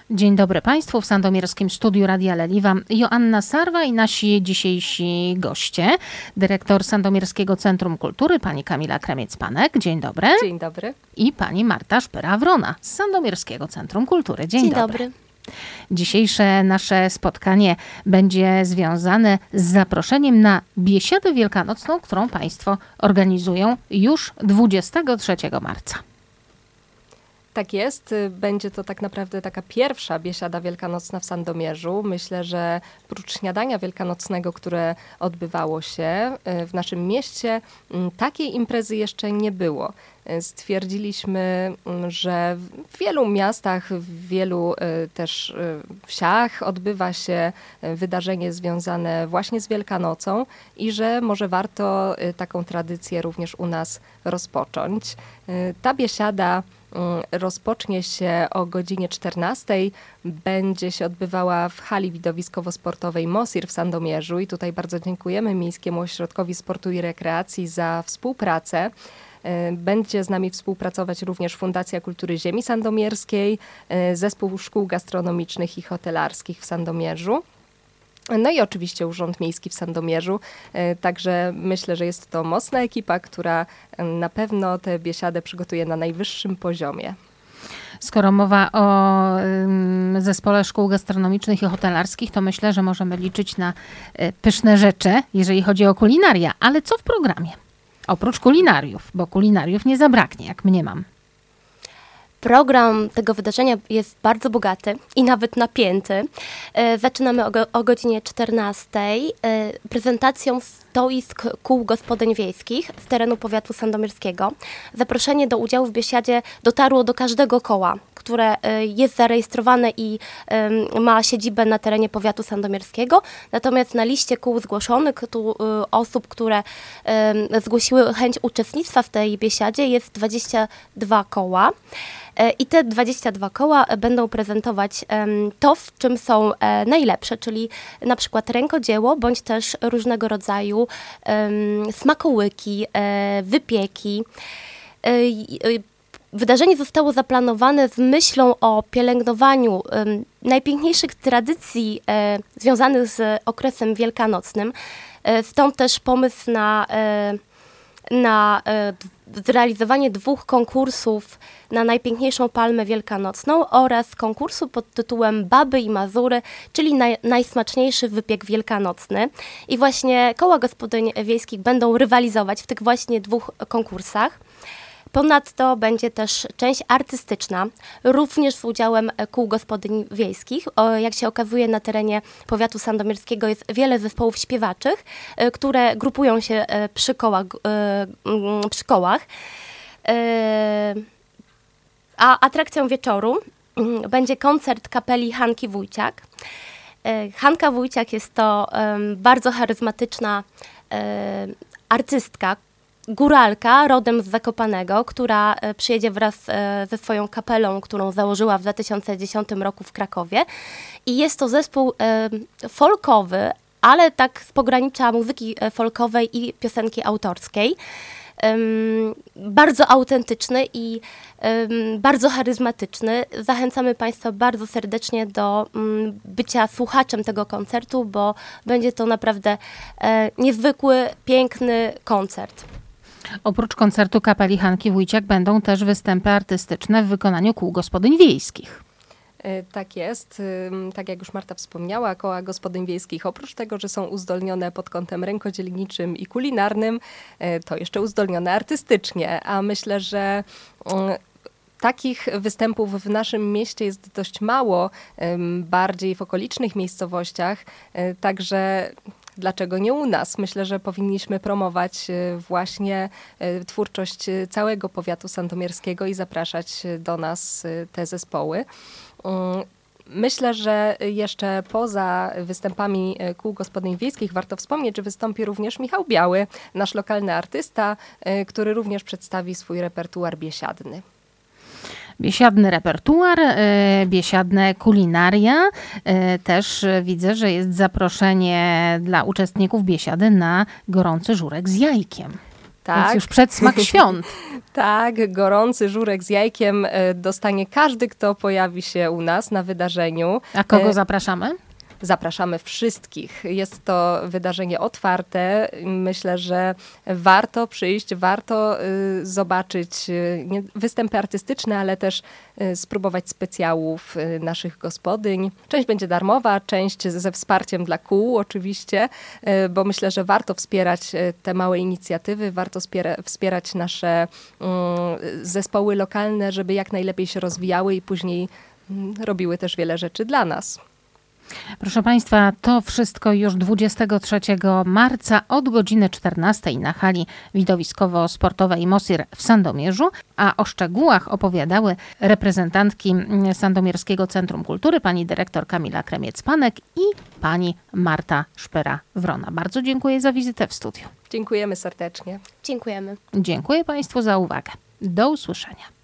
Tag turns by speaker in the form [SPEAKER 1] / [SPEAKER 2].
[SPEAKER 1] Dzień dobry Państwu. W sandomierskim studiu Radia Leliwa Joanna Sarwa i nasi dzisiejsi goście. Dyrektor Sandomierskiego Centrum Kultury, pani Kamila Kremiec-Panek. Dzień dobry.
[SPEAKER 2] Dzień dobry.
[SPEAKER 1] I pani Marta Szpyra-Wrona z Sandomierskiego Centrum Kultury. Dzień dobry. Dzisiejsze nasze spotkanie będzie związane z zaproszeniem na biesiadę wielkanocną, którą Państwo organizują już 23 marca.
[SPEAKER 2] Tak jest. Będzie to tak naprawdę taka pierwsza biesiada wielkanocna w Sandomierzu. Myślę, że prócz śniadania wielkanocnego, które odbywało się w naszym mieście, takiej imprezy jeszcze nie było. Stwierdziliśmy, że w wielu miastach, w wielu też wsiach odbywa się wydarzenie związane właśnie z Wielkanocą i że może warto taką tradycję również u nas rozpocząć. Ta biesiada rozpocznie się o godzinie 14. Będzie się odbywała w hali widowiskowo-sportowej Mosir w Sandomierzu i tutaj bardzo dziękujemy Miejskiemu Ośrodkowi Sportu i Rekreacji za współpracę. Będzie z nami współpracować również Fundacja Kultury Ziemi Sandomierskiej, Zespół Szkół Gastronomicznych i Hotelarskich w Sandomierzu. No i oczywiście Urząd Miejski w Sandomierzu, także myślę, że jest to mocna ekipa, która na pewno tę biesiadę przygotuje na najwyższym poziomie.
[SPEAKER 1] Skoro mowa o Zespole Szkół Gastronomicznych i Hotelarskich, to myślę, że możemy liczyć na pyszne rzeczy, jeżeli chodzi o kulinaria. Ale co w programie? Oprócz kulinariów, bo kulinariów nie zabraknie, jak mniemam.
[SPEAKER 3] Program tego wydarzenia jest bardzo bogaty i nawet napięty. Zaczynamy o godzinie 14 prezentacją stoisk kół gospodyń wiejskich z terenu powiatu sandomierskiego. Zaproszenie do udziału w biesiadzie dotarło do każdego koła, które jest zarejestrowane i ma siedzibę na terenie powiatu sandomierskiego. Natomiast na liście kół zgłoszonych, osób, które zgłosiły chęć uczestnictwa w tej biesiadzie, jest 22 koła. I te 22 koła będą prezentować to, w czym są najlepsze, czyli na przykład rękodzieło, bądź też różnego rodzaju smakołyki, wypieki. Wydarzenie zostało zaplanowane z myślą o pielęgnowaniu najpiękniejszych tradycji związanych z okresem wielkanocnym. Stąd też pomysł na zrealizowanie 2 konkursów na najpiękniejszą palmę wielkanocną oraz konkursu pod tytułem Baby i Mazury, czyli najsmaczniejszy wypiek wielkanocny. I właśnie koła gospodyń wiejskich będą rywalizować w tych właśnie 2 konkursach. Ponadto będzie też część artystyczna, również z udziałem kół gospodyń wiejskich. Jak się okazuje, na terenie powiatu sandomierskiego jest wiele zespołów śpiewaczych, które grupują się przy kołach. A atrakcją wieczoru będzie koncert kapeli Hanki Wójciak. Hanka Wójciak jest to bardzo charyzmatyczna artystka, góralka rodem z Zakopanego, która przyjedzie wraz ze swoją kapelą, którą założyła w 2010 roku w Krakowie. I jest to zespół folkowy, ale tak z pogranicza muzyki folkowej i piosenki autorskiej. Bardzo autentyczny i bardzo charyzmatyczny. Zachęcamy Państwa bardzo serdecznie do bycia słuchaczem tego koncertu, bo będzie to naprawdę niezwykły, piękny koncert.
[SPEAKER 1] Oprócz koncertu kapeli Hanki Wójciak będą też występy artystyczne w wykonaniu kół gospodyń wiejskich.
[SPEAKER 2] Tak jest. Tak jak już Marta wspomniała, koła gospodyń wiejskich oprócz tego, że są uzdolnione pod kątem rękodzielniczym i kulinarnym, to jeszcze uzdolnione artystycznie. A myślę, że takich występów w naszym mieście jest dość mało, bardziej w okolicznych miejscowościach, także dlaczego nie u nas? Myślę, że powinniśmy promować właśnie twórczość całego powiatu sandomierskiego i zapraszać do nas te zespoły. Myślę, że jeszcze poza występami kół gospodyń wiejskich warto wspomnieć, że wystąpi również Michał Biały, nasz lokalny artysta, który również przedstawi swój repertuar biesiadny.
[SPEAKER 1] Biesiadny repertuar, biesiadne kulinaria. Też widzę, że jest zaproszenie dla uczestników biesiady na gorący żurek z jajkiem.
[SPEAKER 2] Tak.
[SPEAKER 1] Więc już przedsmak świąt.
[SPEAKER 2] Tak, gorący żurek z jajkiem dostanie każdy, kto pojawi się u nas na wydarzeniu.
[SPEAKER 1] A kogo zapraszamy?
[SPEAKER 2] Zapraszamy wszystkich. Jest to wydarzenie otwarte. Myślę, że warto przyjść, warto zobaczyć występy artystyczne, ale też spróbować specjałów naszych gospodyń. Część będzie darmowa, część ze wsparciem dla kół oczywiście, bo myślę, że warto wspierać te małe inicjatywy, warto wspierać nasze zespoły lokalne, żeby jak najlepiej się rozwijały i później robiły też wiele rzeczy dla nas.
[SPEAKER 1] Proszę Państwa, to wszystko już 23 marca od godziny 14 na hali widowiskowo-sportowej Mosir w Sandomierzu, a o szczegółach opowiadały reprezentantki Sandomierskiego Centrum Kultury, pani dyrektor Kamila Kremiec-Panek i pani Marta Szpera-Wrona. Bardzo dziękuję za wizytę w studiu.
[SPEAKER 2] Dziękujemy serdecznie.
[SPEAKER 3] Dziękujemy.
[SPEAKER 1] Dziękuję Państwu za uwagę. Do usłyszenia.